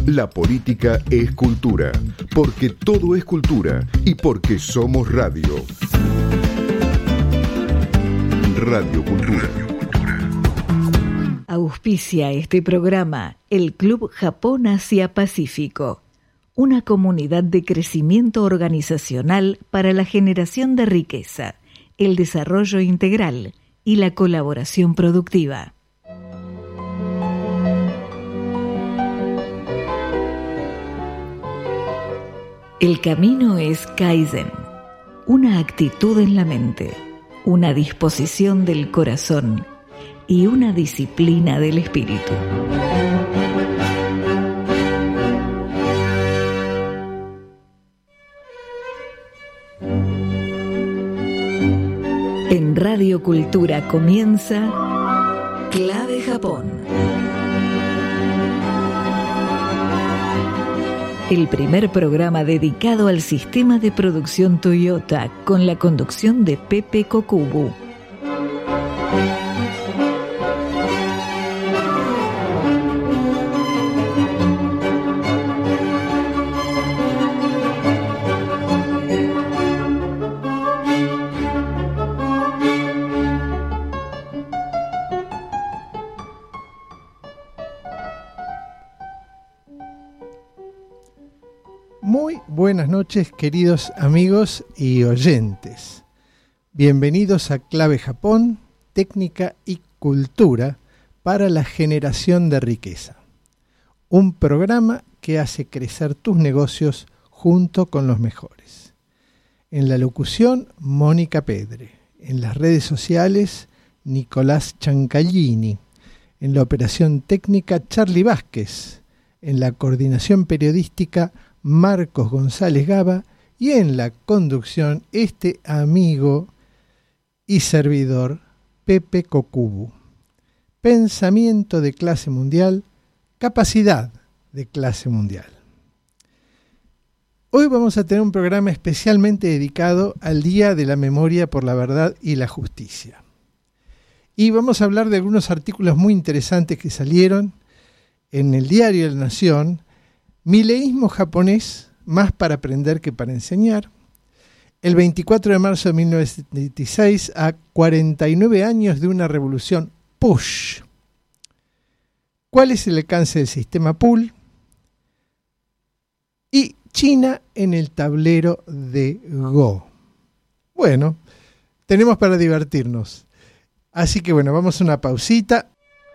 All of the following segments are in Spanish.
La política es cultura, porque todo es cultura y porque somos radio. Radio Cultura. Auspicia este programa el Club Japón Asia Pacífico, una comunidad de crecimiento organizacional para la generación de riqueza, el desarrollo integral y la colaboración productiva. El camino es Kaizen, una actitud en la mente, una disposición del corazón y una disciplina del espíritu. En Radio Cultura comienza Clave Japón. El primer programa dedicado al sistema de producción Toyota con la conducción de Pepe Kokubu. Buenas noches, queridos amigos y oyentes. Bienvenidos a Clave Japón, técnica y cultura para la generación de riqueza. Un programa que hace crecer tus negocios junto con los mejores. En la locución, Mónica Pedre. En las redes sociales, Nicolás Chancallini. En la operación técnica, Charlie Vázquez. En la coordinación periodística, Marcos González Gaba, y en la conducción este amigo y servidor Pepe Kokubu. Pensamiento de clase mundial, capacidad de clase mundial. Hoy vamos a tener un programa especialmente dedicado al Día de la Memoria por la Verdad y la Justicia. Y vamos a hablar de algunos artículos muy interesantes que salieron en el diario La Nación. Mileísmo japonés, más para aprender que para enseñar. El 24 de marzo de 1976, a 49 años de una revolución push. ¿Cuál es el alcance del sistema pull? Y China en el tablero de Go. Bueno, tenemos para divertirnos. Así que bueno, vamos a una pausita.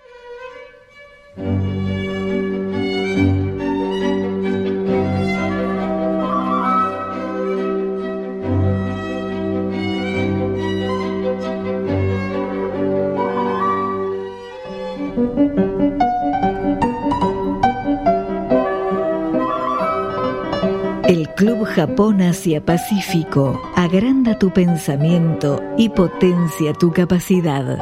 El Club Japón Asia Pacífico agranda tu pensamiento y potencia tu capacidad.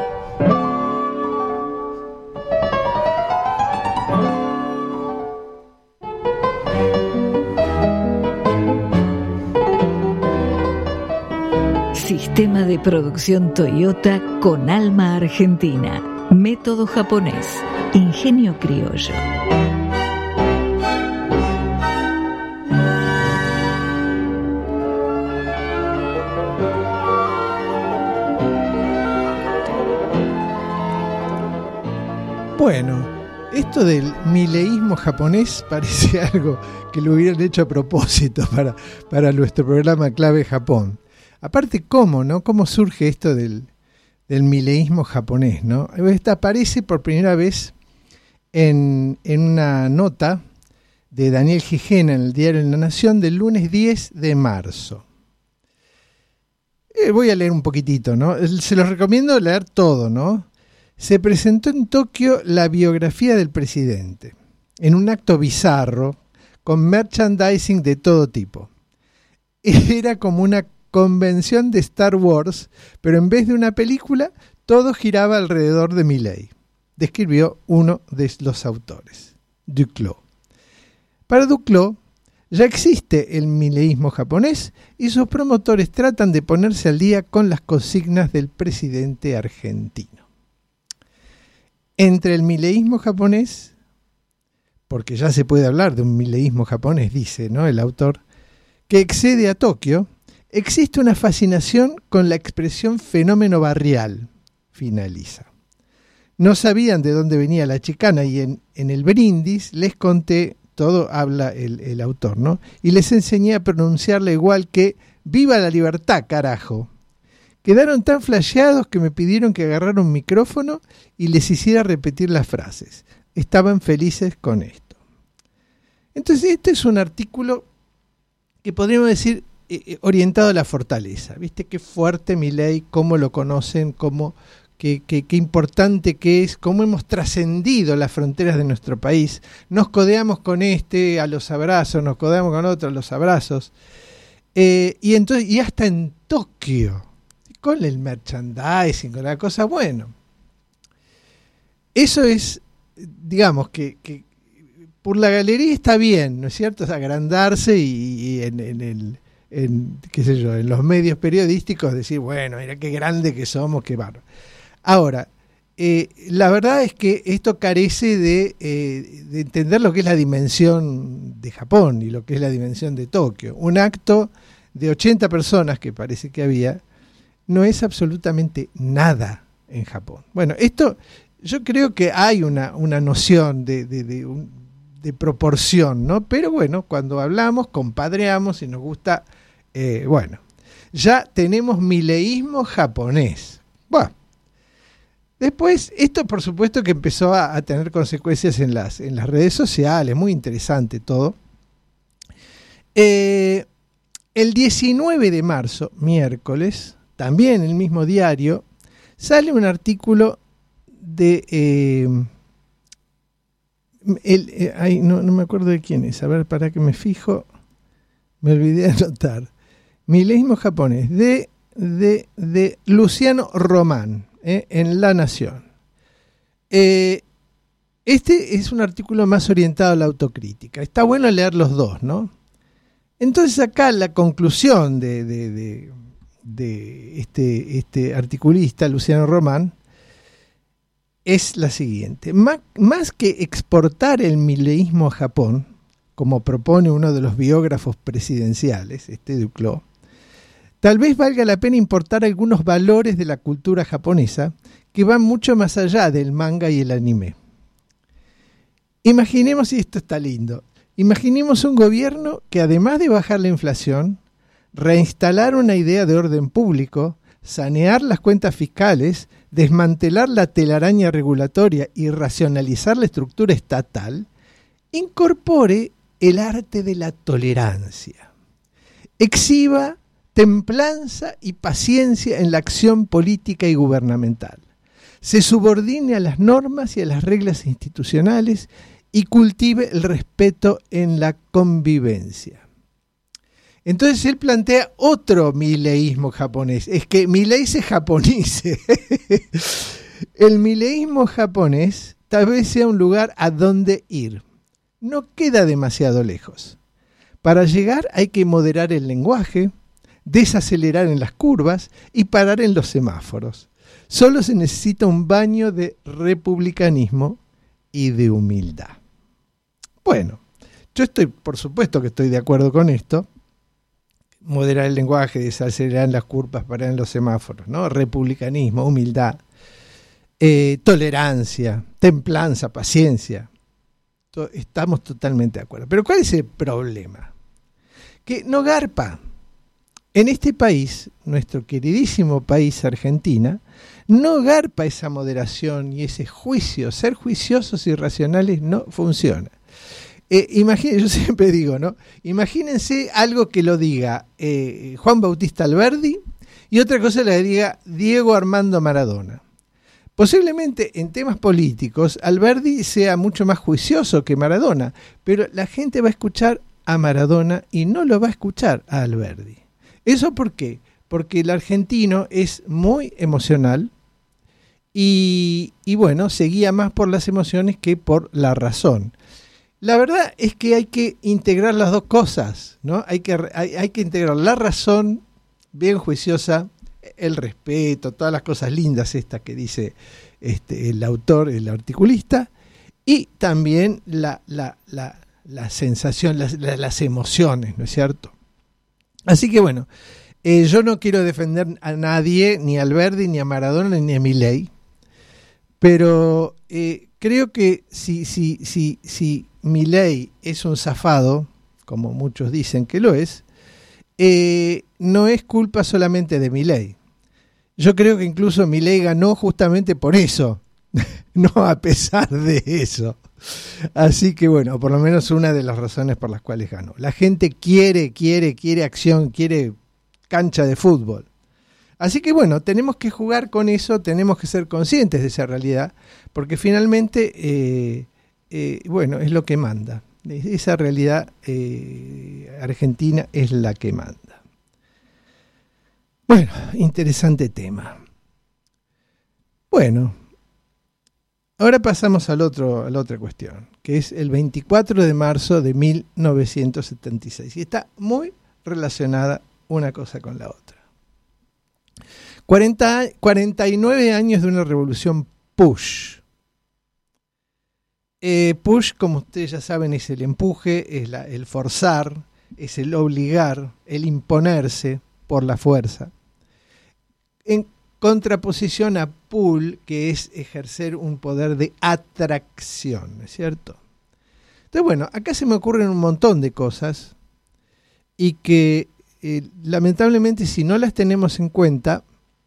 Sistema de producción Toyota con alma argentina. Método japonés. Ingenio criollo. Bueno, esto del mileísmo japonés parece algo que lo hubieran hecho a propósito para nuestro programa Clave Japón. Aparte, ¿cómo, no? ¿Cómo surge esto del mileísmo japonés, ¿no? Esta aparece por primera vez en una nota de Daniel Gijena en el diario La Nación del lunes 10 de marzo. Voy a leer un poquitito, ¿no? Se los recomiendo leer todo, ¿no? Se presentó en Tokio la biografía del presidente, en un acto bizarro, con merchandising de todo tipo. Era como una convención de Star Wars, pero en vez de una película, todo giraba alrededor de Milei, describió uno de los autores, Duclos. Para Duclos, ya existe el mileísmo japonés y sus promotores tratan de ponerse al día con las consignas del presidente argentino. Entre el mileísmo japonés porque ya se puede hablar de un mileísmo japonés, dice, ¿no?, el autor, que excede a Tokio, existe una fascinación con la expresión fenómeno barrial, finaliza. No sabían de dónde venía la chicana y en el brindis les conté, todo habla el autor, ¿no? Y les enseñé a pronunciarla igual que ¡viva la libertad, carajo! Quedaron tan flasheados que me pidieron que agarrara un micrófono y les hiciera repetir las frases. Estaban felices con esto. Entonces, este es un artículo que podríamos decir orientado a la fortaleza. ¿Viste qué fuerte Milei? ¿Cómo lo conocen? Qué importante que es, cómo hemos trascendido las fronteras de nuestro país. Nos codeamos con este a los abrazos, nos codeamos con otro a los abrazos. Y hasta en Tokio, con el merchandising, con la cosa, bueno. Eso es, digamos, que por la galería está bien, ¿no es cierto? Es agrandarse y en los medios periodísticos decir, bueno, mira qué grande que somos, qué bárbaro. Ahora, la verdad es que esto carece de entender lo que es la dimensión de Japón y lo que es la dimensión de Tokio. Un acto de 80 personas, que parece que había, no es absolutamente nada en Japón. Bueno, esto yo creo que hay una noción de proporción, ¿no? Pero bueno, cuando hablamos, compadreamos y nos gusta, bueno, ya tenemos mileísmo japonés. Bueno, después, esto por supuesto que empezó a tener consecuencias en las redes sociales, muy interesante todo. El 19 de marzo, miércoles, también en el mismo diario, sale un artículo de... no me acuerdo de quién es, a ver, para que me fijo, me olvidé de anotar. Mileísmo japonés, de Luciano Román, en La Nación. Este es un artículo más orientado a la autocrítica. Está bueno leer los dos, ¿no? Entonces acá la conclusión de este articulista, Luciano Román, es la siguiente. Más que exportar el mileísmo a Japón, como propone uno de los biógrafos presidenciales, Duclos, tal vez valga la pena importar algunos valores de la cultura japonesa que van mucho más allá del manga y el anime. Imaginemos, y esto está lindo, imaginemos un gobierno que además de bajar la inflación, reinstalar una idea de orden público, sanear las cuentas fiscales, desmantelar la telaraña regulatoria y racionalizar la estructura estatal, incorpore el arte de la tolerancia. Exhiba templanza y paciencia en la acción política y gubernamental. Se subordine a las normas y a las reglas institucionales y cultive el respeto en la convivencia. Entonces él plantea otro mileísmo japonés. Es que Milei se japonice. El mileísmo japonés tal vez sea un lugar a donde ir. No queda demasiado lejos. Para llegar hay que moderar el lenguaje, desacelerar en las curvas y parar en los semáforos. Solo se necesita un baño de republicanismo y de humildad. Bueno, yo por supuesto que estoy de acuerdo con esto. Moderar el lenguaje, desacelerar en las curvas, parar en los semáforos, ¿no? Republicanismo, humildad, tolerancia, templanza, paciencia. Estamos totalmente de acuerdo. Pero ¿cuál es el problema? Que no garpa. En este país, nuestro queridísimo país Argentina, no garpa esa moderación y ese juicio. Ser juiciosos y racionales no funciona. Yo siempre digo, ¿no? Imagínense algo que lo diga Juan Bautista Alberdi y otra cosa la diga Diego Armando Maradona. Posiblemente en temas políticos Alberdi sea mucho más juicioso que Maradona, pero la gente va a escuchar a Maradona y no lo va a escuchar a Alberdi. ¿Eso por qué? Porque el argentino es muy emocional y bueno, se guía más por las emociones que por la razón. La verdad es que hay que integrar las dos cosas, ¿no? Hay que integrar la razón bien juiciosa, el respeto, todas las cosas lindas estas que dice el autor, el articulista, y también la sensación, las emociones, ¿no es cierto? Así que bueno, yo no quiero defender a nadie, ni a Alberdi, ni a Maradona, ni a Milei, pero creo que si Milei es un zafado, como muchos dicen que lo es, no es culpa solamente de Milei. Yo creo que incluso Milei ganó justamente por eso, no a pesar de eso. Así que bueno, por lo menos una de las razones por las cuales ganó. La gente quiere acción, quiere cancha de fútbol. Así que bueno, tenemos que jugar con eso, tenemos que ser conscientes de esa realidad, porque finalmente, bueno, es lo que manda. Esa realidad argentina es la que manda. Bueno, interesante tema. Bueno, ahora pasamos a la otra cuestión, que es el 24 de marzo de 1976. Y está muy relacionada una cosa con la otra. 49 años de una revolución push. Push, como ustedes ya saben, es el empuje, es el forzar, es el obligar, el imponerse por la fuerza. En contraposición a pull, que es ejercer un poder de atracción, ¿no es cierto? Entonces, bueno, acá se me ocurren un montón de cosas y que lamentablemente si no las tenemos en cuenta,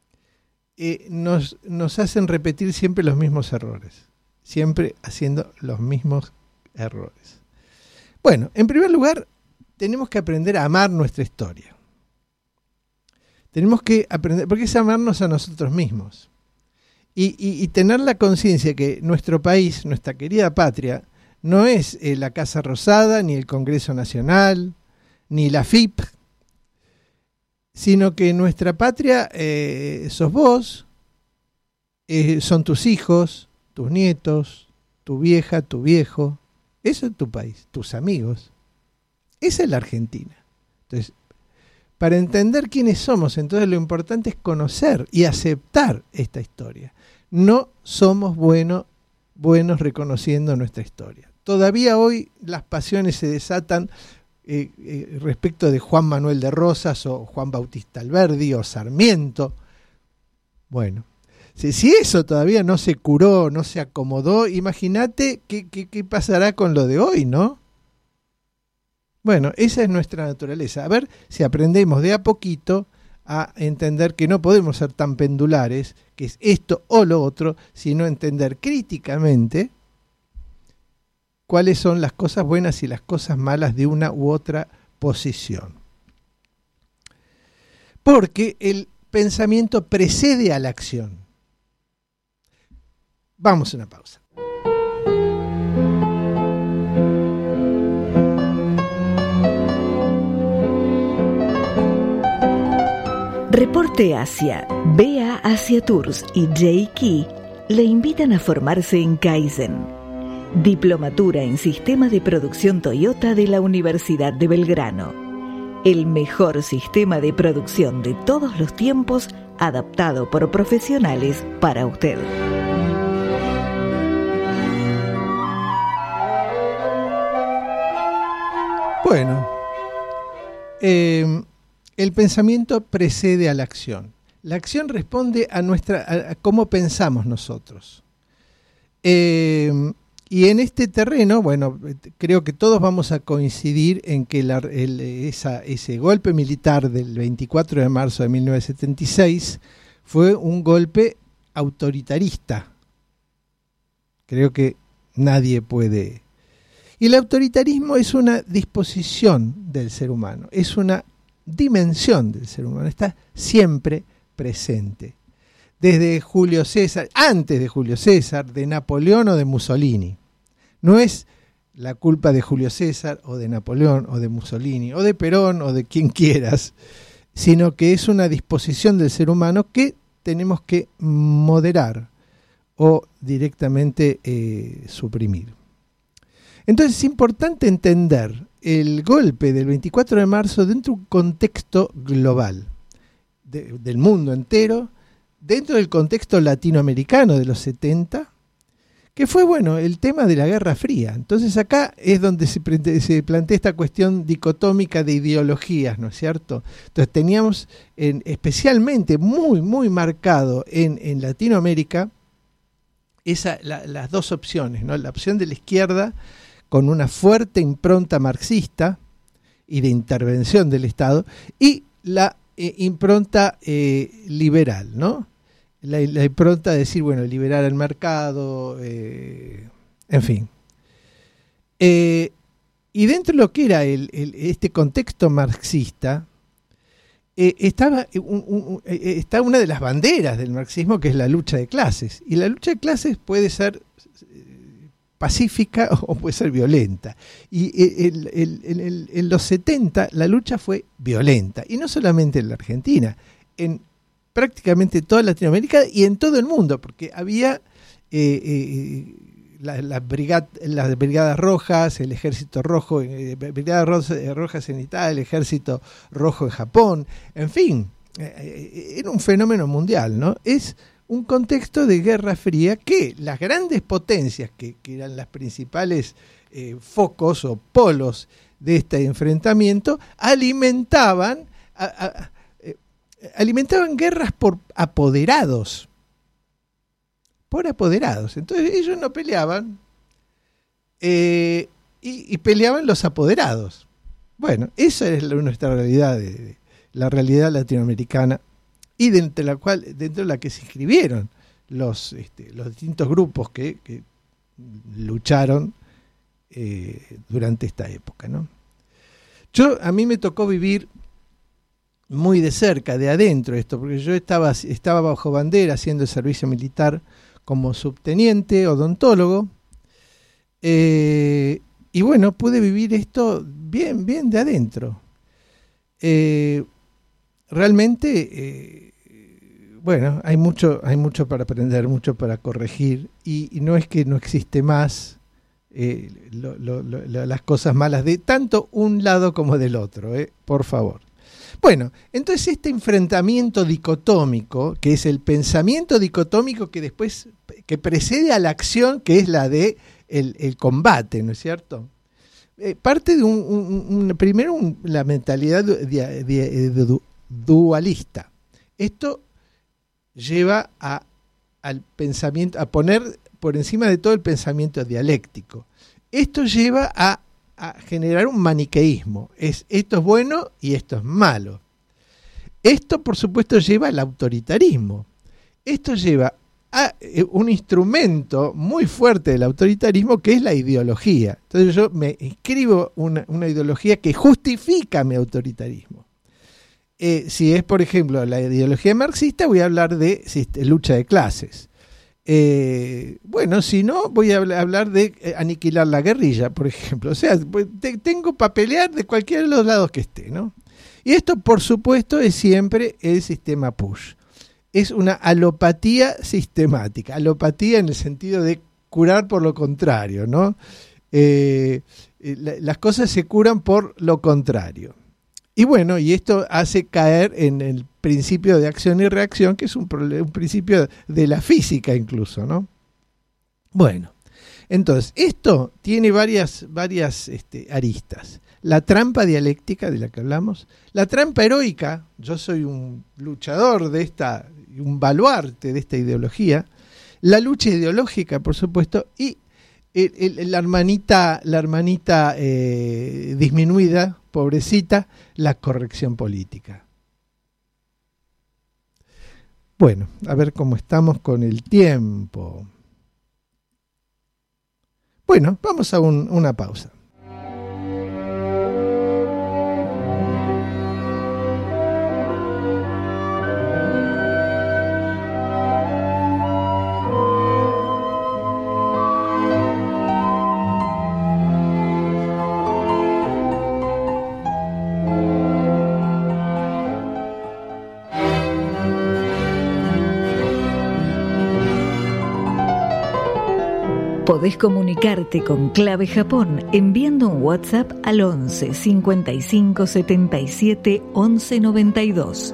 nos hacen repetir siempre los mismos errores. Siempre haciendo los mismos errores. Bueno, en primer lugar, tenemos que aprender a amar nuestra historia. Tenemos que aprender, porque es amarnos a nosotros mismos. Y tener la conciencia que nuestro país, nuestra querida patria, no es la Casa Rosada, ni el Congreso Nacional, ni la FIP, sino que nuestra patria sos vos, son tus hijos, tus nietos, tu vieja, tu viejo. Eso es tu país, tus amigos. Esa es la Argentina. Entonces, para entender quiénes somos, entonces lo importante es conocer y aceptar esta historia. No somos buenos reconociendo nuestra historia. Todavía hoy las pasiones se desatan respecto de Juan Manuel de Rosas o Juan Bautista Alberdi o Sarmiento. Bueno, si eso todavía no se curó, no se acomodó, imagínate qué pasará con lo de hoy, ¿no? Bueno, esa es nuestra naturaleza. A ver si aprendemos de a poquito a entender que no podemos ser tan pendulares, que es esto o lo otro, sino entender críticamente cuáles son las cosas buenas y las cosas malas de una u otra posición. Porque el pensamiento precede a la acción. Vamos a una pausa. Reporte Asia, BA Asia Tours y J-Key le invitan a formarse en Kaizen, Diplomatura en Sistema de Producción Toyota de la Universidad de Belgrano. El mejor sistema de producción de todos los tiempos, adaptado por profesionales para usted. Bueno, el pensamiento precede a la acción. La acción responde a cómo pensamos nosotros. Y en este terreno, bueno, creo que todos vamos a coincidir en que ese golpe militar del 24 de marzo de 1976 fue un golpe autoritarista. Creo que nadie puede. Y el autoritarismo es una disposición del ser humano, es una dimensión del ser humano, está siempre presente. Desde Julio César, antes de Julio César, de Napoleón o de Mussolini. No es la culpa de Julio César o de Napoleón o de Mussolini o de Perón o de quien quieras, sino que es una disposición del ser humano que tenemos que moderar o directamente suprimir. Entonces es importante entender el golpe del 24 de marzo dentro de un contexto global, del mundo entero, dentro del contexto latinoamericano de los 70, que fue, bueno, el tema de la Guerra Fría. Entonces acá es donde se plantea esta cuestión dicotómica de ideologías, ¿no es cierto? Entonces teníamos especialmente muy, muy marcado en Latinoamérica las dos opciones, ¿no? La opción de la izquierda con una fuerte impronta marxista y de intervención del Estado, y la impronta liberal, ¿no? La impronta de decir, bueno, liberar el mercado, en fin. Y dentro de lo que era este contexto marxista, está una de las banderas del marxismo, que es la lucha de clases. Y la lucha de clases puede ser pacífica o puede ser violenta. Y en los 70 la lucha fue violenta. Y no solamente en la Argentina, en prácticamente toda Latinoamérica y en todo el mundo, porque había las brigadas rojas, el ejército rojo, brigadas rojas en Italia, el ejército rojo en Japón, en fin, era un fenómeno mundial, ¿no? Es un contexto de Guerra Fría que las grandes potencias, que eran las principales focos o polos de este enfrentamiento, alimentaban guerras por apoderados. Entonces ellos no peleaban y peleaban los apoderados. Bueno, esa es nuestra realidad, la realidad latinoamericana, y dentro de la que se inscribieron los distintos grupos que lucharon durante esta época, ¿no? A mí me tocó vivir muy de cerca, de adentro esto, porque yo estaba bajo bandera haciendo el servicio militar como subteniente odontólogo, y bueno, pude vivir esto bien de adentro. Realmente, bueno, hay mucho para aprender, mucho para corregir, y no es que no existe más las cosas malas de tanto un lado como del otro, por favor. Bueno, entonces este enfrentamiento dicotómico, que es el pensamiento dicotómico que precede a la acción, que es la de el combate, ¿no es cierto? Parte de primero la mentalidad dualista. Esto lleva al pensamiento, a poner por encima de todo el pensamiento dialéctico. Esto lleva a generar un maniqueísmo. Esto es bueno y esto es malo. Esto, por supuesto, lleva al autoritarismo. Esto lleva a un instrumento muy fuerte del autoritarismo, que es la ideología. Entonces yo me inscribo una ideología que justifica mi autoritarismo. Si es, por ejemplo, la ideología marxista, voy a hablar de lucha de clases. Bueno, si no, voy a hablar de aniquilar la guerrilla, por ejemplo. O sea, tengo para pelear de cualquiera de los lados que esté, ¿no? Y esto, por supuesto, es siempre el sistema push. Es una alopatía sistemática. Alopatía en el sentido de curar por lo contrario, ¿no? Las cosas se curan por lo contrario. Y bueno, y esto hace caer en el principio de acción y reacción, que es un principio de la física incluso, ¿no? Bueno, entonces, esto tiene varias aristas. La trampa dialéctica de la que hablamos, la trampa heroica, yo soy un luchador un baluarte de esta ideología, la lucha ideológica, por supuesto, y la hermanita disminuida, pobrecita, la corrección política. Bueno, a ver cómo estamos con el tiempo. Bueno, vamos a una pausa. Podés comunicarte con Clave Japón enviando un WhatsApp al 11 55 77 11 92.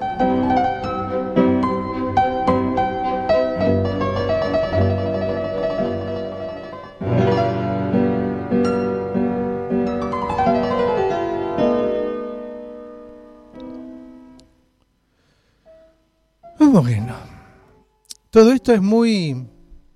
Todo esto es muy...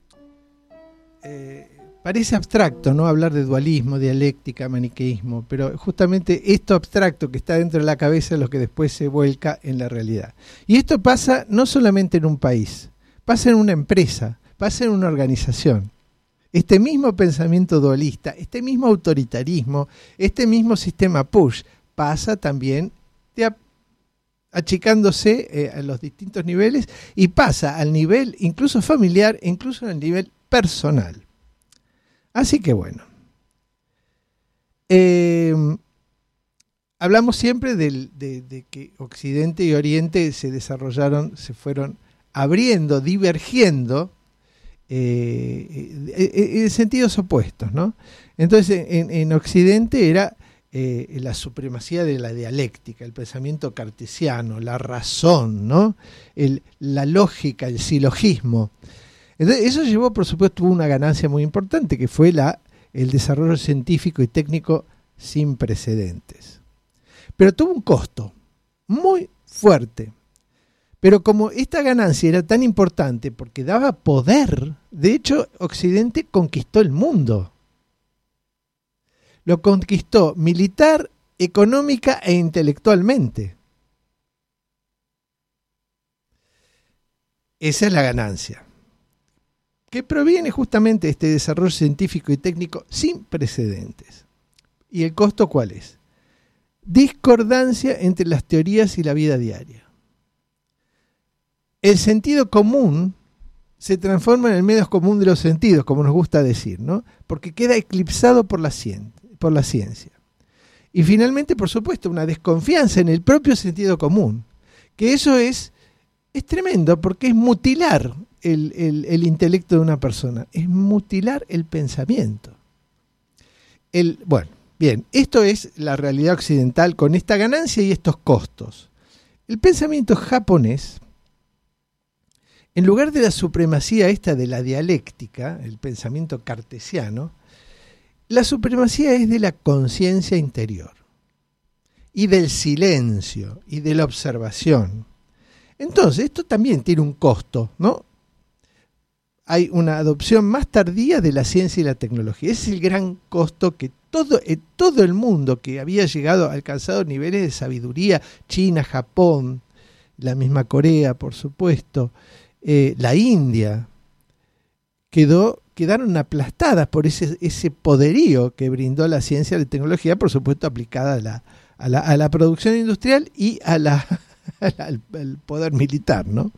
parece abstracto, ¿no? Hablar de dualismo, dialéctica, maniqueísmo, pero justamente esto abstracto que está dentro de la cabeza es lo que después se vuelca en la realidad. Y esto pasa no solamente en un país, pasa en una empresa, pasa en una organización. Este mismo pensamiento dualista, este mismo autoritarismo, este mismo sistema push, pasa también achicándose a los distintos niveles y pasa al nivel incluso familiar, incluso al nivel personal. Así que bueno, hablamos siempre de que Occidente y Oriente se desarrollaron, se fueron abriendo, divergiendo en sentidos opuestos, ¿no? Entonces en Occidente era la supremacía de la dialéctica, el pensamiento cartesiano, la razón, ¿no? La lógica, el silogismo. Entonces, eso llevó, por supuesto, una ganancia muy importante, que fue el desarrollo científico y técnico sin precedentes. Pero tuvo un costo muy fuerte. Pero como esta ganancia era tan importante porque daba poder, de hecho, Occidente conquistó el mundo. Lo conquistó militar, económica e intelectualmente. Esa es la ganancia, que proviene justamente de este desarrollo científico y técnico sin precedentes. ¿Y el costo cuál es? Discordancia entre las teorías y la vida diaria. El sentido común se transforma en el menos común de los sentidos, como nos gusta decir, ¿no? Porque queda eclipsado por la ciencia. Y finalmente, por supuesto, una desconfianza en el propio sentido común, que eso es tremendo, porque es mutilar el intelecto de una persona, es mutilar el pensamiento. Bueno, bien, esto es la realidad occidental con esta ganancia y estos costos. El pensamiento japonés, en lugar de la supremacía esta de la dialéctica, el pensamiento cartesiano, la supremacía es de la conciencia interior y del silencio y de la observación. Entonces, esto también tiene un costo, ¿no? Hay una adopción más tardía de la ciencia y la tecnología. Ese es el gran costo que todo el mundo que había alcanzado niveles de sabiduría, China, Japón, la misma Corea, por supuesto, la India, quedaron aplastadas por ese poderío que brindó la ciencia y la tecnología, por supuesto aplicada a la producción industrial y al poder militar, ¿no?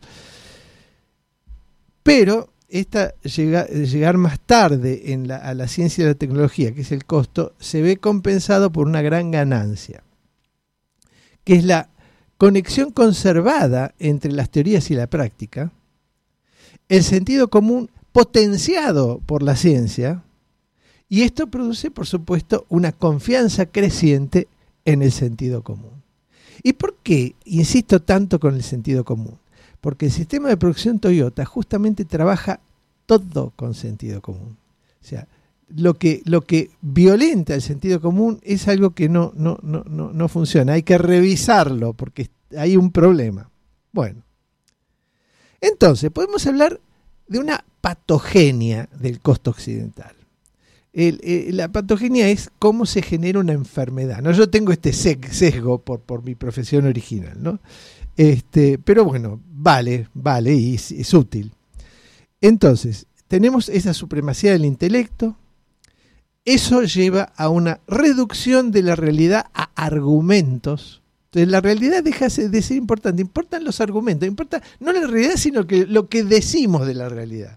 Pero llegar más tarde a la ciencia y la tecnología, que es el costo, se ve compensado por una gran ganancia, que es la conexión conservada entre las teorías y la práctica, el sentido común potenciado por la ciencia, y esto produce, por supuesto, una confianza creciente en el sentido común. ¿Y por qué insisto tanto con el sentido común? Porque el sistema de producción Toyota justamente trabaja todo con sentido común. O sea, lo que violenta el sentido común es algo que no funciona. Hay que revisarlo porque hay un problema. Bueno, entonces podemos hablar de una patogenia del costo occidental. La patogenia es cómo se genera una enfermedad, ¿no? Yo tengo este sesgo por mi profesión original, ¿no? Pero bueno, vale y es útil. Entonces, tenemos esa supremacía del intelecto. Eso lleva a una reducción de la realidad a argumentos. Entonces, la realidad deja de ser importante. Importan los argumentos. Importa no la realidad, sino lo que decimos de la realidad.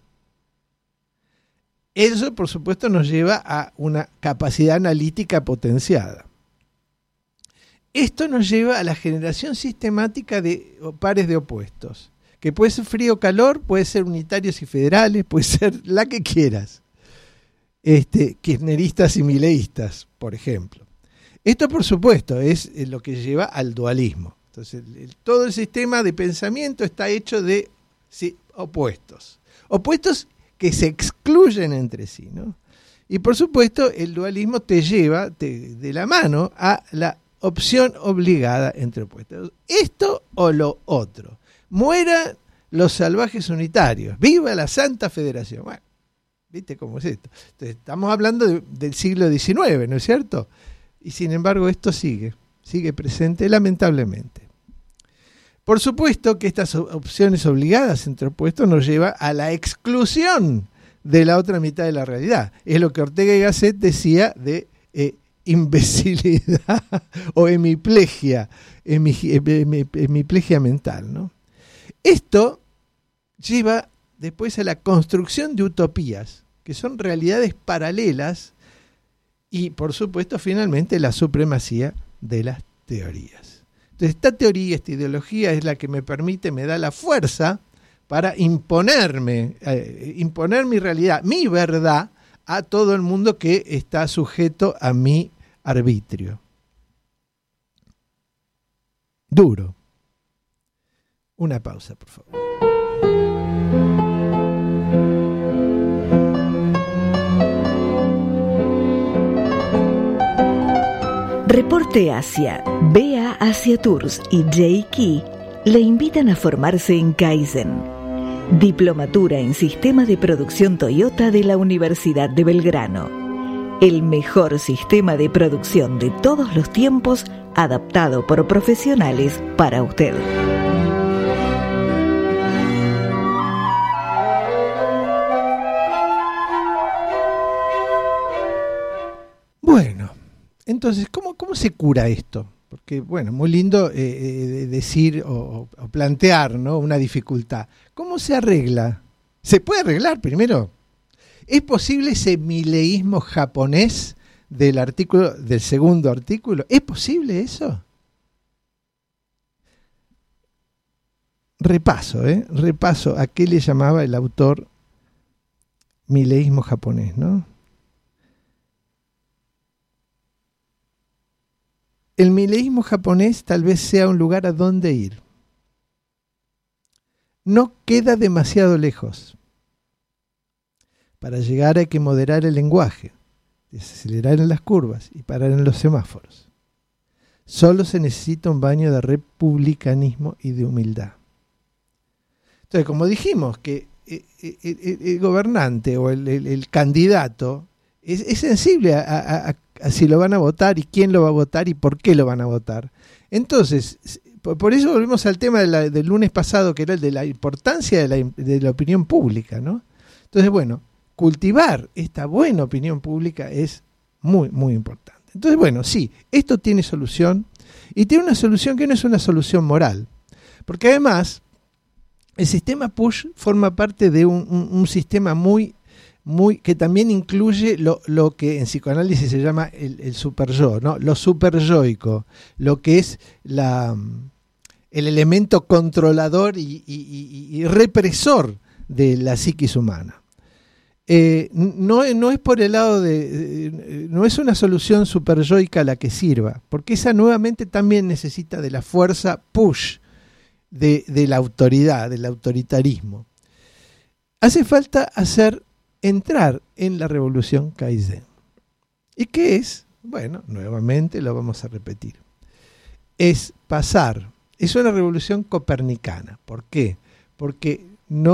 Eso, por supuesto, nos lleva a una capacidad analítica potenciada. Esto nos lleva a la generación sistemática de pares de opuestos, que puede ser frío o calor, puede ser unitarios y federales, puede ser la que quieras. Kirchneristas y mileístas, por ejemplo. Esto, por supuesto, es lo que lleva al dualismo. Entonces, todo el sistema de pensamiento está hecho de opuestos. Opuestos que se excluyen entre sí, ¿no? Y, por supuesto, el dualismo te lleva de la mano a la opción obligada entre opuestos. Esto o lo otro. Mueran los salvajes unitarios. ¡Viva la Santa Federación! Bueno, ¿viste cómo es esto? Entonces, estamos hablando del siglo XIX, ¿no es cierto? Y sin embargo esto sigue presente lamentablemente. Por supuesto que estas opciones obligadas entre opuestos nos lleva a la exclusión de la otra mitad de la realidad. Es lo que Ortega y Gasset decía de imbecilidad o hemiplegia mental, ¿no? Esto lleva después a la construcción de utopías, que son realidades paralelas, y por supuesto finalmente la supremacía de las teorías. Entonces esta teoría, esta ideología es la que me da la fuerza para imponer mi realidad, mi verdad, a todo el mundo que está sujeto a mi arbitrio. Duro. Una pausa, por favor. Reporte Asia, BA Asia Tours y J-Key le invitan a formarse en Kaizen, Diplomatura en Sistema de Producción Toyota de la Universidad de Belgrano. El mejor sistema de producción de todos los tiempos, adaptado por profesionales para usted. Bueno, entonces, ¿cómo se cura esto? Porque, bueno, muy lindo decir o plantear, ¿no?, una dificultad. ¿Cómo se arregla? ¿Se puede arreglar primero? ¿Es posible ese mileísmo japonés del segundo artículo? ¿Es posible eso? Repaso a qué le llamaba el autor mileísmo japonés, ¿no? El mileísmo japonés tal vez sea un lugar a donde ir. No queda demasiado lejos. Para llegar hay que moderar el lenguaje, desacelerar en las curvas y parar en los semáforos. Solo se necesita un baño de republicanismo y de humildad. Entonces, como dijimos, que el gobernante o el candidato es sensible a si lo van a votar y quién lo va a votar y por qué lo van a votar. Entonces, por eso volvemos al tema del lunes pasado, que era el de la importancia de la opinión pública, ¿no? Entonces, bueno, cultivar esta buena opinión pública es muy, muy importante. Entonces, bueno, sí, esto tiene solución, y tiene una solución que no es una solución moral, porque además el sistema push forma parte de un sistema muy que también incluye lo que en psicoanálisis se llama el superyo, ¿no? Lo superyoico, lo que es el elemento controlador y represor de la psiquis humana. No es por el lado no es una solución superyoica la que sirva, porque esa nuevamente también necesita de la fuerza push de la autoridad, del autoritarismo. Hace falta entrar en la revolución Kaizen. ¿Y qué es? Bueno, nuevamente lo vamos a repetir. Es una revolución copernicana. ¿Por qué? Porque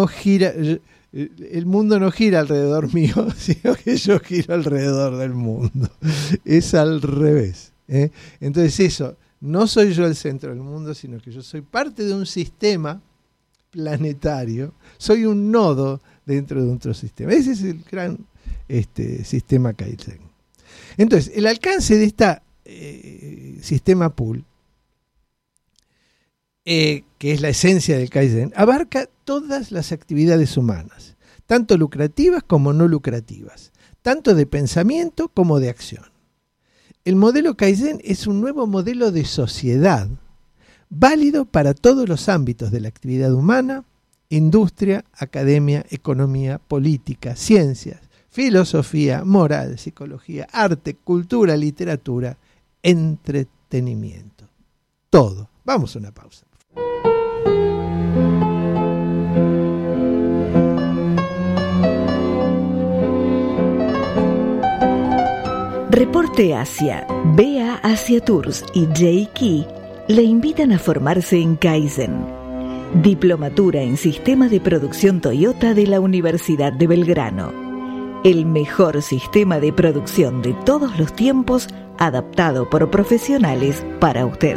el mundo no gira alrededor mío, sino que yo giro alrededor del mundo. Es al revés, ¿eh? Entonces eso, no soy yo el centro del mundo, sino que yo soy parte de un sistema planetario, soy un nodo dentro de otro sistema. Ese es el gran sistema Kaizen. Entonces, el alcance de este sistema pool, que es la esencia del Kaizen, abarca todas las actividades humanas, tanto lucrativas como no lucrativas, tanto de pensamiento como de acción. El modelo Kaizen es un nuevo modelo de sociedad, válido para todos los ámbitos de la actividad humana: industria, academia, economía, política, ciencias, filosofía, moral, psicología, arte, cultura, literatura, entretenimiento. Todo. Vamos a una pausa. Reporte Asia, BA Asia Tours y J-Key le invitan a formarse en Kaizen, Diplomatura en Sistema de Producción Toyota de la Universidad de Belgrano. El mejor sistema de producción de todos los tiempos, adaptado por profesionales para usted.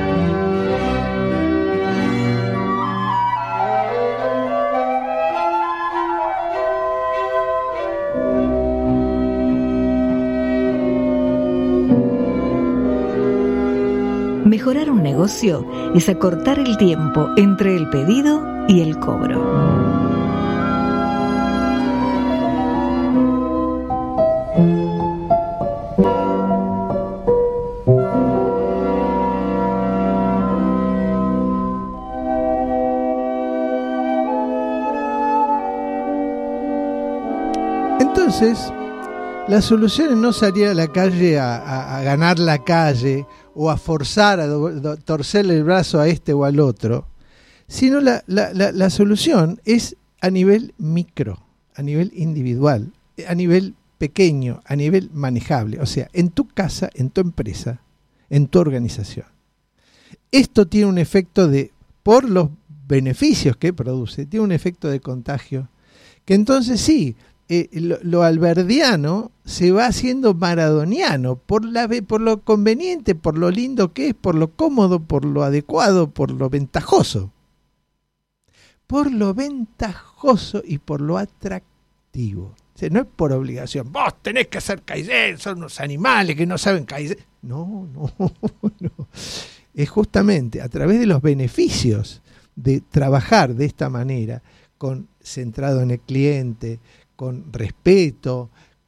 Mejorar un negocio es acortar el tiempo entre el pedido y el cobro. Entonces, la solución no salir a la calle a ganar la calle o a forzar a torcerle el brazo a este o al otro, sino la solución es a nivel micro, a nivel individual, a nivel pequeño, a nivel manejable, o sea, en tu casa, en tu empresa, en tu organización. Esto tiene un efecto por los beneficios que produce, tiene un efecto de contagio, que entonces sí, lo alberdiano se va haciendo maradoniano por lo conveniente, por lo lindo que es, por lo cómodo, por lo adecuado, por lo ventajoso. Por lo ventajoso y por lo atractivo. O sea, no es por obligación. Vos tenés que hacer Kaizen, son unos animales que no saben Kaizen. No. Es justamente a través de los beneficios de trabajar de esta manera, centrado en el cliente, con respeto,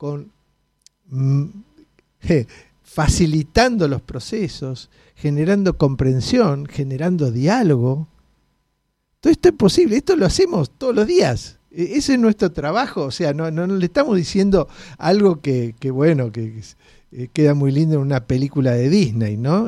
facilitando los procesos, generando comprensión, generando diálogo. Todo esto es posible, esto lo hacemos todos los días. Ese es nuestro trabajo, o sea, no le estamos diciendo algo que queda muy lindo en una película de Disney, ¿no?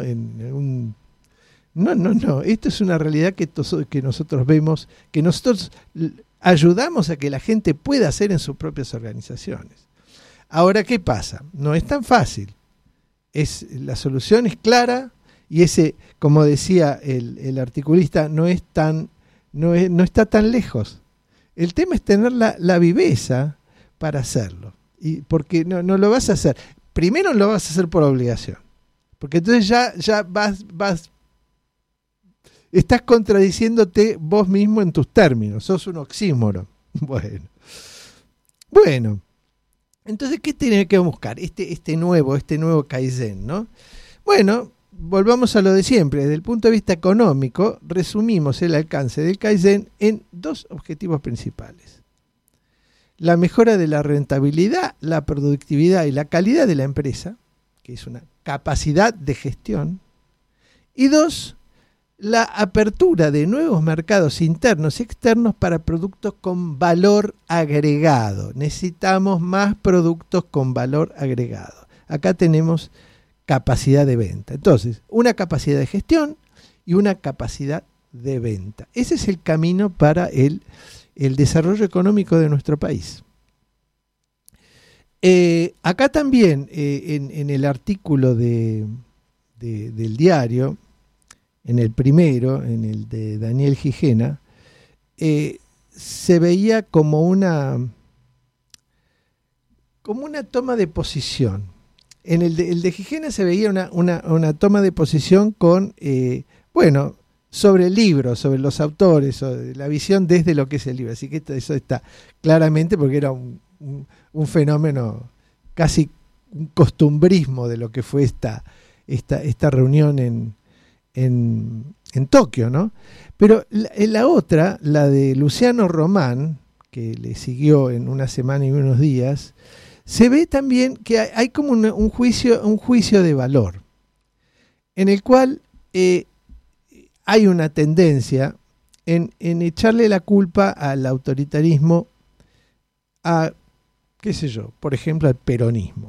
No, esto es una realidad que nosotros vemos, que nosotros ayudamos a que la gente pueda hacer en sus propias organizaciones. Ahora, ¿qué pasa? No es tan fácil. La solución es clara y como decía el articulista, no está tan lejos. El tema es tener la viveza para hacerlo. Y porque no lo vas a hacer. Primero lo vas a hacer por obligación. Porque entonces ya vas estás contradiciéndote vos mismo en tus términos, sos un oxímoron. Bueno. Entonces, ¿qué tiene que buscar? Este nuevo Kaizen, ¿no? Bueno, volvamos a lo de siempre. Desde el punto de vista económico, resumimos el alcance del Kaizen en 2 objetivos principales. La mejora de la rentabilidad, la productividad y la calidad de la empresa, que es una capacidad de gestión. Y 2, la apertura de nuevos mercados internos y externos para productos con valor agregado. Necesitamos más productos con valor agregado. Acá tenemos capacidad de venta. Entonces, una capacidad de gestión y una capacidad de venta. Ese es el camino para el desarrollo económico de nuestro país. Acá también, en el artículo del diario, en el primero, en el de Daniel Gijena, se veía como una toma de posición. En el de Gijena se veía una toma de posición sobre el libro, sobre los autores, sobre la visión desde lo que es el libro. Así que eso está claramente, porque era un fenómeno, casi un costumbrismo de lo que fue esta reunión en Tokio, ¿no? Pero la otra, la de Luciano Román, que le siguió en una semana y unos días, se ve también que hay como un juicio de valor, en el cual hay una tendencia en echarle la culpa al autoritarismo, por ejemplo, al peronismo.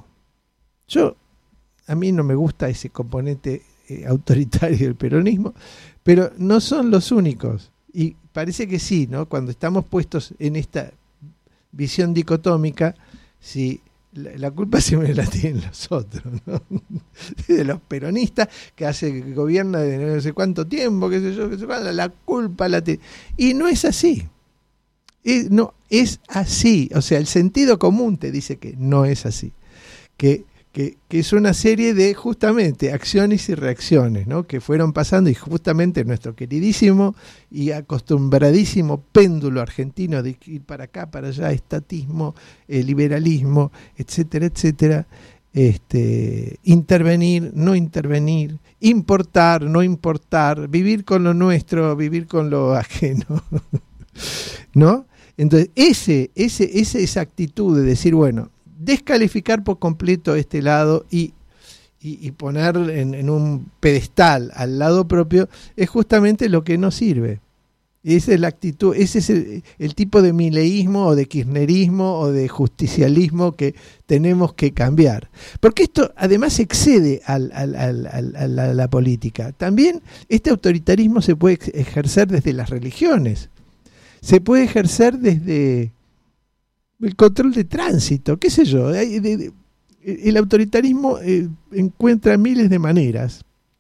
A mí no me gusta ese componente autoritario del peronismo, pero no son los únicos, y parece que sí, ¿no? Cuando estamos puestos en esta visión dicotómica, si la culpa siempre la tienen los otros, ¿no? De los peronistas que gobierna de no sé cuánto tiempo, qué sé yo, la culpa la tiene. Y no es así. No es así. O sea, el sentido común te dice que no es así. Que es una serie de justamente acciones y reacciones, ¿no? Que fueron pasando, y justamente nuestro queridísimo y acostumbradísimo péndulo argentino de ir para acá, para allá, estatismo, liberalismo, etcétera, etcétera, intervenir, no intervenir, importar, no importar, vivir con lo nuestro, vivir con lo ajeno, ¿no? Entonces, esa actitud de decir, bueno, descalificar por completo este lado y poner en un pedestal al lado propio es justamente lo que no sirve. Esa es la actitud, ese es el tipo de mileísmo o de kirchnerismo o de justicialismo que tenemos que cambiar. Porque esto además excede a la política. También este autoritarismo se puede ejercer desde las religiones, se puede ejercer desde el control de tránsito, qué sé yo. El autoritarismo encuentra miles de maneras.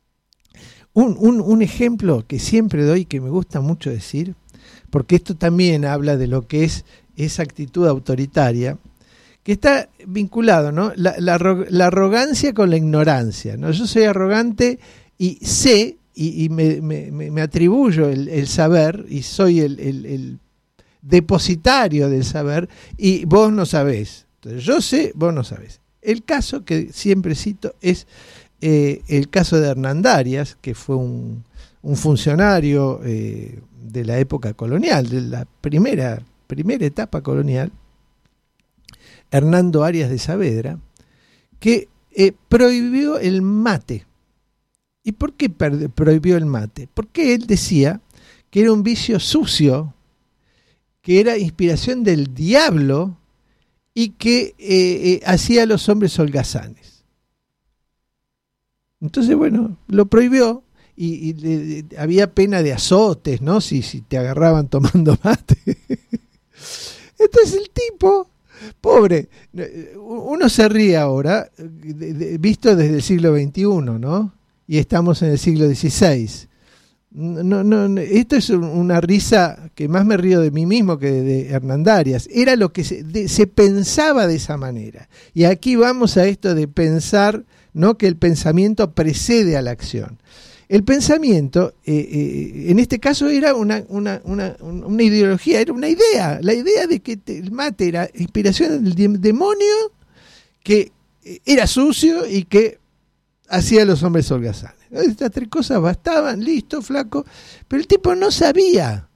Un ejemplo que siempre doy, que me gusta mucho decir, porque esto también habla de lo que es esa actitud autoritaria, que está vinculado, ¿no? La arrogancia con la ignorancia, ¿no? Yo soy arrogante y sé, y me atribuyo el saber, y soy el depositario del saber, y vos no sabés. Entonces yo sé, vos no sabés. El caso que siempre cito es el caso de Hernandarias, que fue un funcionario de la época colonial, de la primera etapa colonial, Hernando Arias de Saavedra, que prohibió el mate. ¿Y por qué prohibió el mate? Porque él decía que era un vicio sucio, que era inspiración del diablo y que hacía a los hombres holgazanes. Entonces, bueno, lo prohibió y había pena de azotes, ¿no? Si te agarraban tomando mate. Entonces el tipo, pobre, uno se ríe ahora, visto desde el siglo XXI, ¿no? Y estamos en el siglo XVI. No, esto es una risa que más me río de mí mismo que de Hernandarias. Era lo que se pensaba de esa manera. Y aquí vamos a esto de pensar, ¿no? Que el pensamiento precede a la acción. El pensamiento, en este caso, era una ideología, era una idea. La idea de que el mate era inspiración del demonio, que era sucio y que hacía a los hombres holgazanes. Estas tres cosas bastaban, listo, flaco. Pero el tipo no sabía.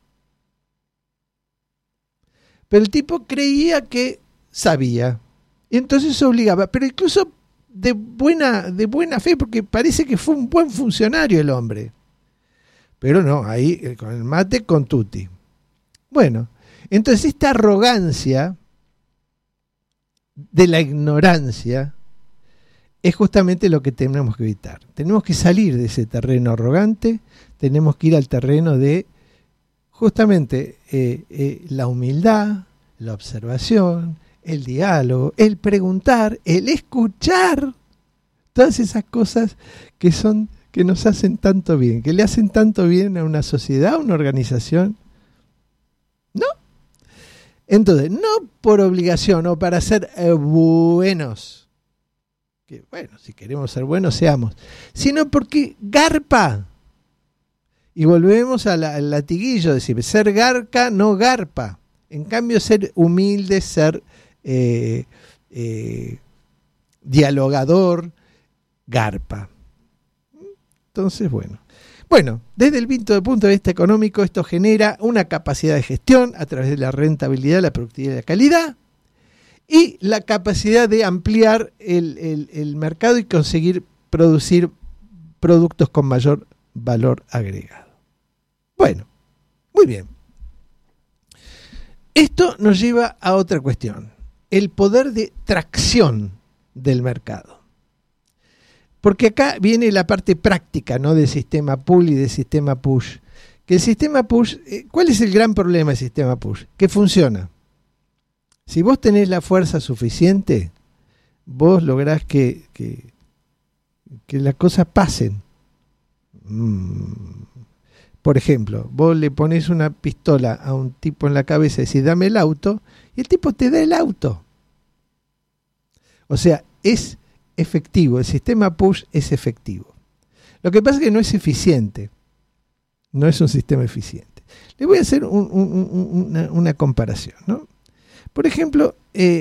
Pero el tipo creía que sabía. Y entonces se obligaba. Pero incluso de buena fe, porque parece que fue un buen funcionario el hombre. Pero no, ahí con el mate con tutti. Bueno, entonces esta arrogancia de la ignorancia es justamente lo que tenemos que evitar. Tenemos que salir de ese terreno arrogante, tenemos que ir al terreno de justamente la humildad, la observación, el diálogo, el preguntar, el escuchar, todas esas cosas que nos hacen tanto bien, que le hacen tanto bien a una sociedad, a una organización. ¿No? Entonces, no por obligación o para ser buenos, que bueno, si queremos ser buenos, seamos, sino porque garpa. Y volvemos al latiguillo, decir, ser garca no garpa. En cambio, ser humilde, ser dialogador, garpa. Entonces, bueno, desde el punto de vista económico, esto genera una capacidad de gestión a través de la rentabilidad, la productividad y la calidad, y la capacidad de ampliar el mercado y conseguir producir productos con mayor valor agregado. Bueno, muy bien. Esto nos lleva a otra cuestión, el poder de tracción del mercado. Porque acá viene la parte práctica, ¿no? Del sistema pull y del sistema push. Que el sistema push, ¿cuál es el gran problema del sistema push? Que funciona. Si vos tenés la fuerza suficiente, vos lográs que las cosas pasen. Por ejemplo, vos le pones una pistola a un tipo en la cabeza y decís, dame el auto, y el tipo te da el auto. O sea, es efectivo, el sistema push es efectivo. Lo que pasa es que no es eficiente, no es un sistema eficiente. Les voy a hacer una comparación, ¿no? Por ejemplo,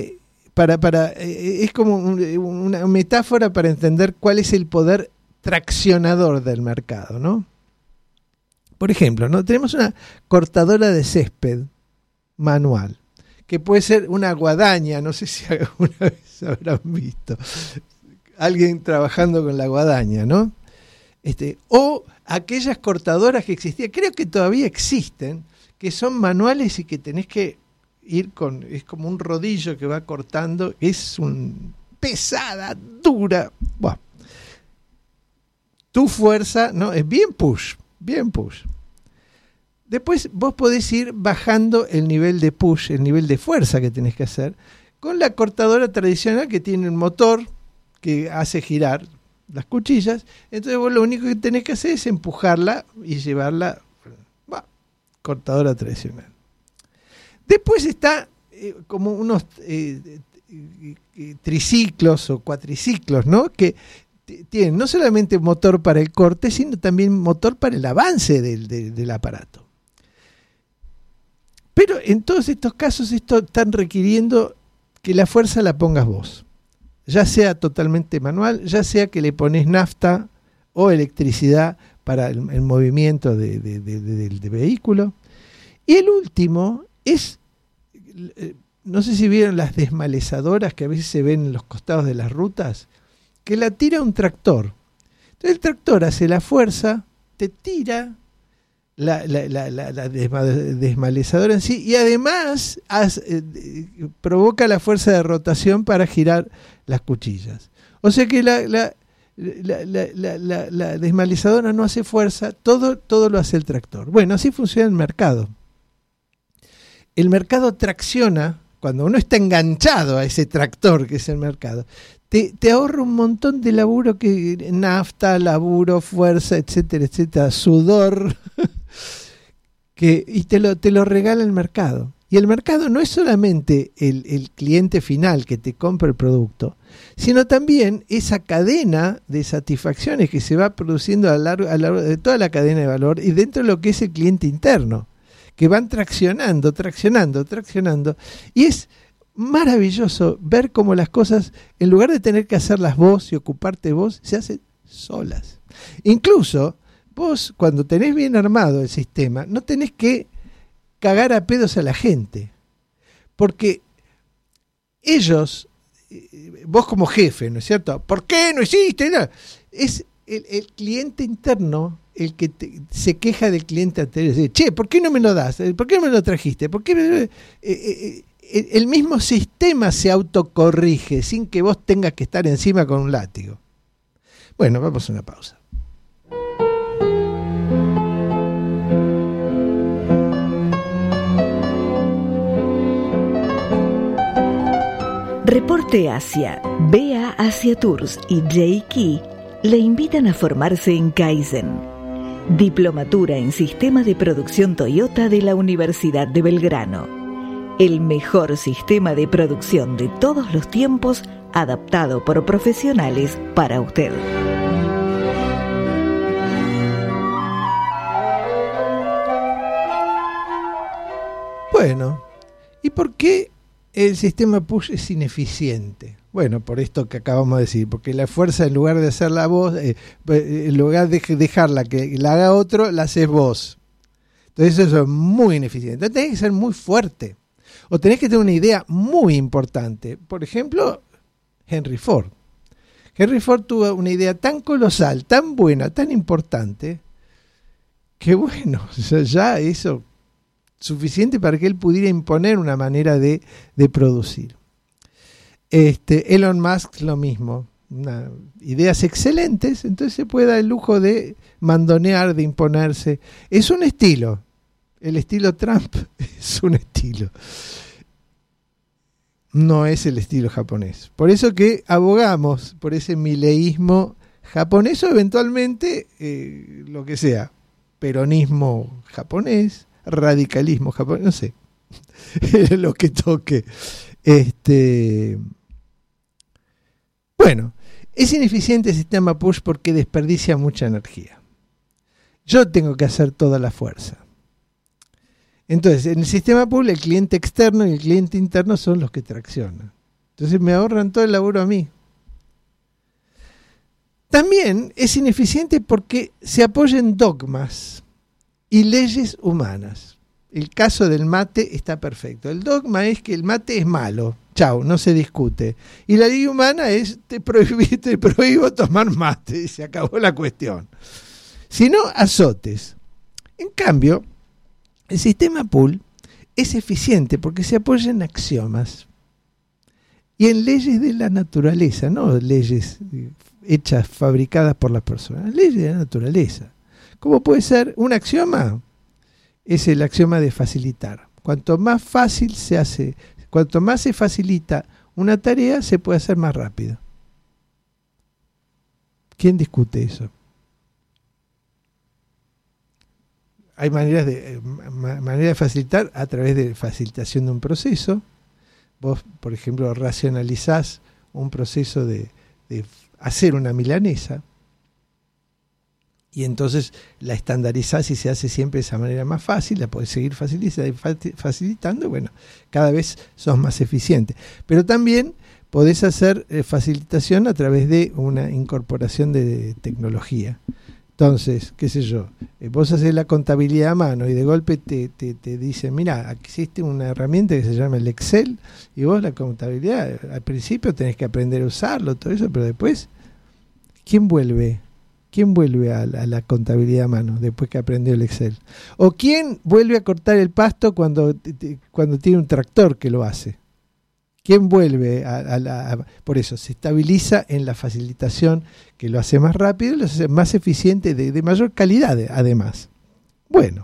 es como una metáfora para entender cuál es el poder traccionador del mercado, ¿no? Por ejemplo, ¿no? Tenemos una cortadora de césped manual, que puede ser una guadaña, no sé si alguna vez habrán visto alguien trabajando con la guadaña, ¿no? O aquellas cortadoras que existían, creo que todavía existen, que son manuales y que tenés que ir es como un rodillo que va cortando, es pesada, dura. Bueno, tu fuerza, ¿no? Es bien push. Después vos podés ir bajando el nivel de push, el nivel de fuerza que tenés que hacer, con la cortadora tradicional que tiene un motor que hace girar las cuchillas. Entonces vos lo único que tenés que hacer es empujarla y llevarla, cortadora tradicional. Después está como unos triciclos o cuatriciclos, ¿no? Que tienen no solamente motor para el corte, sino también motor para el avance del aparato. Pero en todos estos casos están requiriendo que la fuerza la pongas vos. Ya sea totalmente manual, ya sea que le pones nafta o electricidad para el movimiento del vehículo. Y el último es, no sé si vieron las desmalezadoras que a veces se ven en los costados de las rutas, que la tira un tractor. Entonces el tractor hace la fuerza, te tira la desmalezadora en sí y además provoca la fuerza de rotación para girar las cuchillas. O sea que la desmalezadora no hace fuerza, todo lo hace el tractor. Bueno, así funciona el mercado. El mercado tracciona, cuando uno está enganchado a ese tractor que es el mercado, te ahorra un montón de laburo, nafta, laburo, fuerza, etcétera, etcétera, sudor, y te lo regala el mercado. Y el mercado no es solamente el cliente final que te compra el producto, sino también esa cadena de satisfacciones que se va produciendo a lo largo de toda la cadena de valor y dentro de lo que es el cliente interno, que van traccionando, y es maravilloso ver cómo las cosas, en lugar de tener que hacerlas vos y ocuparte vos, se hacen solas. Incluso vos, cuando tenés bien armado el sistema, no tenés que cagar a pedos a la gente, porque ellos, vos como jefe, ¿no es cierto? ¿Por qué no hiciste nada? Es el cliente interno el que se queja del cliente anterior. Dice, che, ¿por qué no me lo das? ¿Por qué no me lo trajiste? ¿Por qué el mismo sistema se autocorrige sin que vos tengas que estar encima con un látigo? Bueno, vamos a una pausa. Reporte Asia, BA Asia Tours y J-Key le invitan a formarse en Kaizen, Diplomatura en Sistema de Producción Toyota de la Universidad de Belgrano. El mejor sistema de producción de todos los tiempos, adaptado por profesionales para usted. Bueno, ¿y por qué el sistema push es ineficiente? Bueno, por esto que acabamos de decir, porque la fuerza, en lugar de hacerla vos, en lugar de dejarla que la haga otro, la haces vos. Entonces eso es muy ineficiente. Entonces tenés que ser muy fuerte, o tenés que tener una idea muy importante. Por ejemplo, Henry Ford. Henry Ford tuvo una idea tan colosal, tan buena, tan importante, que bueno, ya eso suficiente para que él pudiera imponer una manera de producir. Elon Musk lo mismo, ideas excelentes, entonces se puede dar el lujo de mandonear, de imponerse. Es un estilo, el estilo Trump es un estilo. no es el estilo japonés. Por eso que abogamos por ese mileísmo japonés o eventualmente lo que sea, peronismo japonés, radicalismo japonés, no sé, lo que toque. Bueno, es ineficiente el sistema push porque desperdicia mucha energía. Yo tengo que hacer toda la fuerza. Entonces, en el sistema pull, el cliente externo y el cliente interno son los que traccionan. Entonces me ahorran todo el laburo a mí. También es ineficiente porque se apoya en dogmas y leyes humanas. El caso del mate está perfecto. El dogma es que el mate es malo. Chau, no se discute. Y la ley humana es te prohíbo tomar mate y se acabó la cuestión. Si no, azotes. En cambio, el sistema pull es eficiente porque se apoya en axiomas y en leyes de la naturaleza, no leyes hechas, fabricadas por las personas, leyes de la naturaleza. ¿Cómo puede ser un axioma? Es el axioma de facilitar. Cuanto más fácil se hace, cuanto más se facilita una tarea, se puede hacer más rápido. ¿Quién discute eso? Hay maneras de facilitar a través de facilitación de un proceso. Vos, por ejemplo, racionalizás un proceso de hacer una milanesa y entonces la estandarizás y se hace siempre de esa manera más fácil, la podés seguir facilitando, bueno, cada vez sos más eficiente. Pero también podés hacer facilitación a través de una incorporación de tecnología. Entonces, qué sé yo, vos haces la contabilidad a mano y de golpe te dicen, mira, existe una herramienta que se llama el Excel y vos la contabilidad, al principio tenés que aprender a usarlo, todo eso, pero después, ¿quién vuelve a la contabilidad a mano después que aprendió el Excel? ¿O quién vuelve a cortar el pasto cuando tiene un tractor que lo hace? ¿Quién vuelve por eso? Se estabiliza en la facilitación que lo hace más rápido, lo hace más eficiente, de mayor calidad además. Bueno.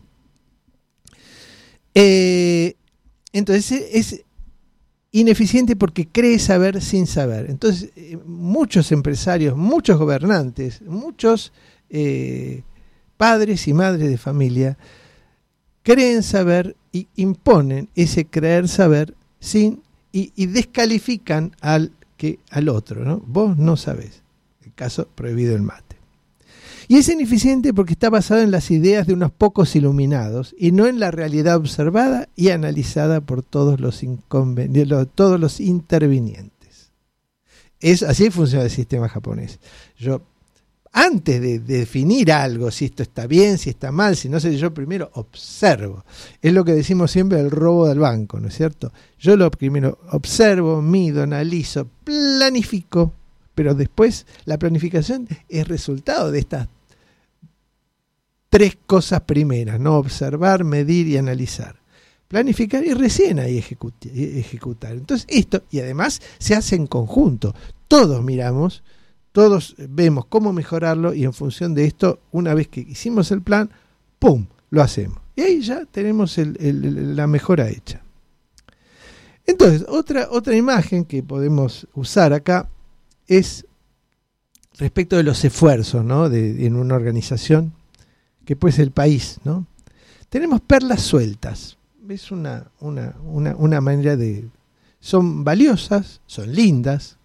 Entonces es ineficiente porque cree saber sin saber. Entonces muchos empresarios, muchos gobernantes, muchos padres y madres de familia creen saber y imponen ese creer saber sin y descalifican al otro, ¿no? Vos no sabés. El caso prohibido el mate. Y es ineficiente porque está basado en las ideas de unos pocos iluminados y no en la realidad observada y analizada por todos los intervinientes. Así funciona el sistema japonés. Antes de definir algo, si esto está bien, si está mal, si no sé, yo primero observo. Es lo que decimos siempre del robo del banco, ¿no es cierto? Yo lo primero observo, mido, analizo, planifico, pero después la planificación es resultado de estas 3 cosas primeras, ¿no? Observar, medir y analizar. Planificar y recién ahí ejecutar. Entonces esto, y además se hace en conjunto. Todos miramos, todos vemos cómo mejorarlo y en función de esto, una vez que hicimos el plan, ¡pum!, lo hacemos. Y ahí ya tenemos la mejora hecha. Entonces, otra imagen que podemos usar acá es respecto de los esfuerzos, ¿no? en una organización, que puede ser el país, ¿no? Tenemos perlas sueltas. Es una manera de... Son valiosas, son lindas,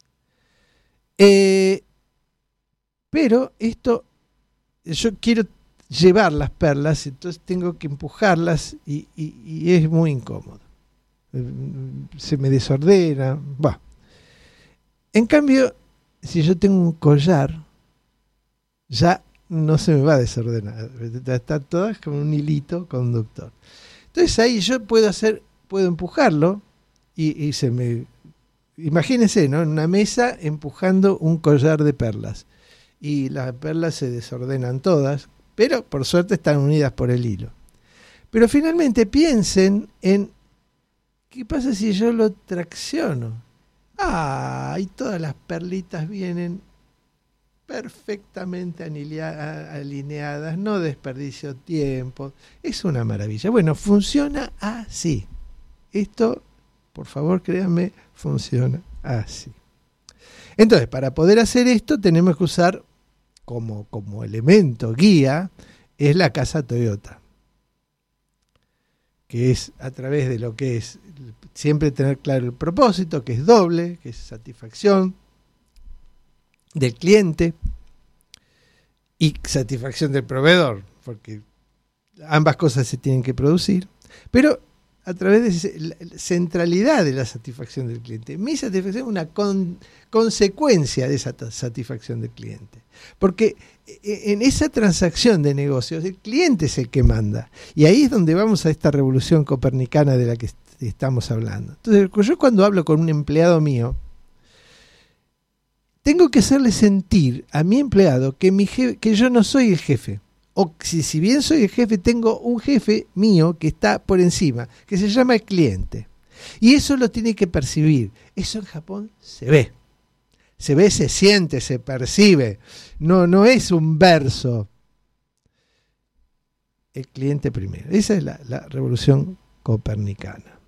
pero yo quiero llevar las perlas, entonces tengo que empujarlas y es muy incómodo. Se me desordena. Bah. En cambio, si yo tengo un collar, ya no se me va a desordenar. Está todas como un hilito conductor. Entonces ahí yo puedo empujarlo y se me... Imagínense, ¿no? En una mesa empujando un collar de perlas. Y las perlas se desordenan todas, pero por suerte están unidas por el hilo. Pero finalmente piensen en ¿qué pasa si yo lo tracciono? Y todas las perlitas vienen perfectamente alineadas, no desperdicio tiempo. Es una maravilla. Bueno, funciona así. Esto por favor, créanme, funciona así. Entonces, para poder hacer esto tenemos que usar como elemento guía es la casa Toyota, que es a través de lo que es siempre tener claro el propósito, que es doble, que es satisfacción del cliente y satisfacción del proveedor, porque ambas cosas se tienen que producir, pero a través de la centralidad de la satisfacción del cliente. Mi satisfacción es una consecuencia de esa satisfacción del cliente. Porque en esa transacción de negocios, el cliente es el que manda. Y ahí es donde vamos a esta revolución copernicana de la que estamos hablando. Entonces, yo cuando hablo con un empleado mío, tengo que hacerle sentir a mi empleado que yo no soy el jefe. O si bien soy el jefe, tengo un jefe mío que está por encima, que se llama el cliente. Y eso lo tiene que percibir. Eso en Japón se ve. Se ve, se siente, se percibe. No es un verso. El cliente primero. Esa es la revolución copernicana.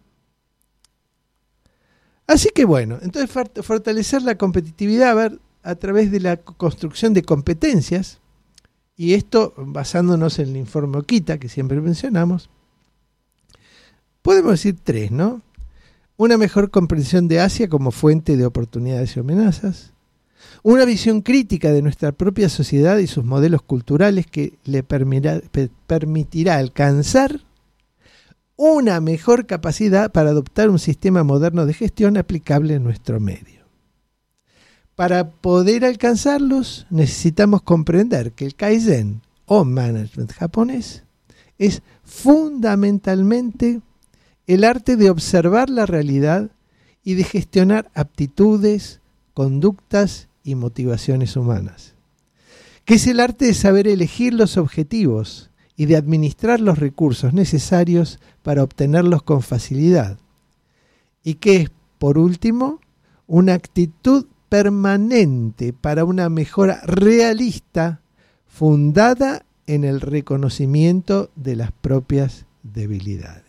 Así que bueno, entonces fortalecer la competitividad a través de la construcción de competencias. Y esto, basándonos en el informe Okita, que siempre mencionamos, podemos decir 3, ¿no? Una mejor comprensión de Asia como fuente de oportunidades y amenazas, una visión crítica de nuestra propia sociedad y sus modelos culturales que le permitirá alcanzar una mejor capacidad para adoptar un sistema moderno de gestión aplicable en nuestro medio. Para poder alcanzarlos, necesitamos comprender que el Kaizen o management japonés es fundamentalmente el arte de observar la realidad y de gestionar aptitudes, conductas y motivaciones humanas. Que es el arte de saber elegir los objetivos y de administrar los recursos necesarios para obtenerlos con facilidad. Y que es, por último, una actitud permanente para una mejora realista fundada en el reconocimiento de las propias debilidades.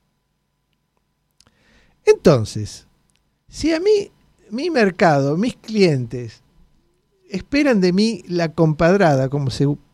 Entonces, si a mí, mi mercado, mis clientes esperan de mí la compadrada como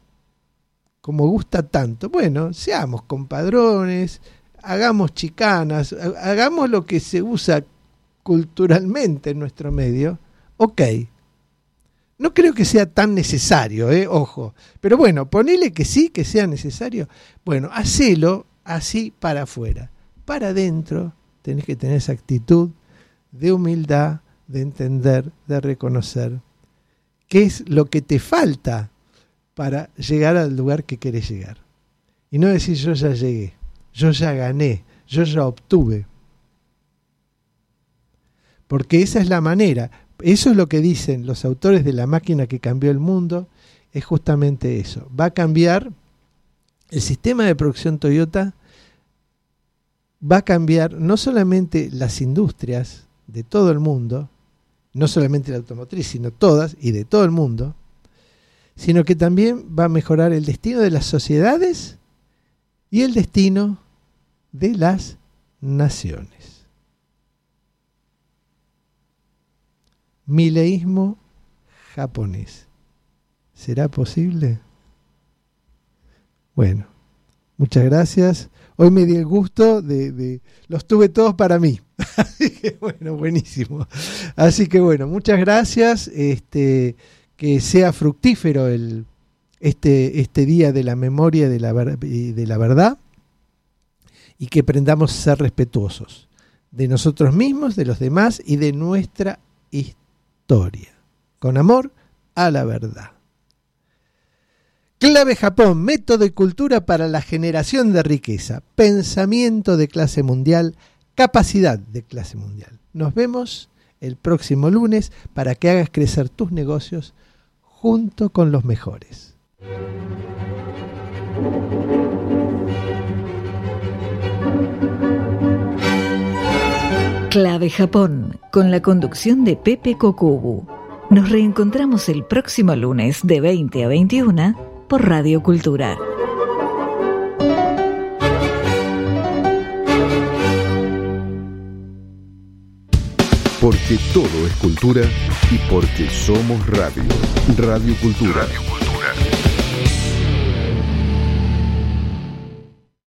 gusta tanto, bueno, seamos compadrones, hagamos chicanas, hagamos lo que se usa culturalmente en nuestro medio. Ok, no creo que sea tan necesario, ojo, pero bueno, ponele que sí, que sea necesario. Bueno, hacelo así para afuera. Para adentro tenés que tener esa actitud de humildad, de entender, de reconocer qué es lo que te falta para llegar al lugar que querés llegar. Y no decir yo ya llegué, yo ya gané, yo ya obtuve. Porque esa es la manera. Eso es lo que dicen los autores de La máquina que cambió el mundo, es justamente eso. Va a cambiar el sistema de producción Toyota, va a cambiar no solamente las industrias de todo el mundo, no solamente la automotriz, sino todas y de todo el mundo, sino que también va a mejorar el destino de las sociedades y el destino de las naciones. Mileísmo japonés. ¿Será posible? Bueno, muchas gracias. Hoy me di el gusto de los tuve todos para mí. Así que bueno, buenísimo. Así que bueno, muchas gracias. Que sea fructífero este día de la memoria y de la verdad, y que aprendamos a ser respetuosos de nosotros mismos, de los demás y de nuestra historia, con amor a la verdad. Clave Japón, método y cultura para la generación de riqueza, pensamiento de clase mundial, capacidad de clase mundial. Nos vemos el próximo lunes para que hagas crecer tus negocios junto con los mejores. Clave Japón, con la conducción de Pepe Kokubu. Nos reencontramos el próximo lunes de 20 a 21 por Radio Cultura. porque todo es cultura y porque somos radio. Radio Cultura.